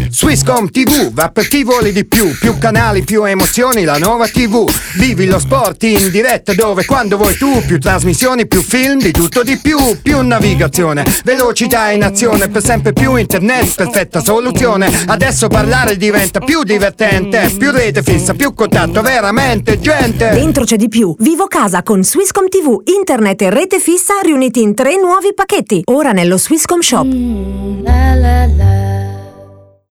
Swisscom TV va per chi vuole di più. Più canali, più emozioni, la nuova TV. Vivi lo sport in diretta dove quando vuoi tu. Più trasmissioni, più film, di tutto di più. Più navigazione, velocità in azione. Per sempre più internet, perfetta soluzione. Adesso parlare diventa più divertente. Più rete fissa, più contatto, veramente gente. Dentro c'è di più. Vivo casa con Swisscom TV, internet e rete fissa riuniti in 3 nuovi pacchetti. Ora nello Swisscom Shop. La la la.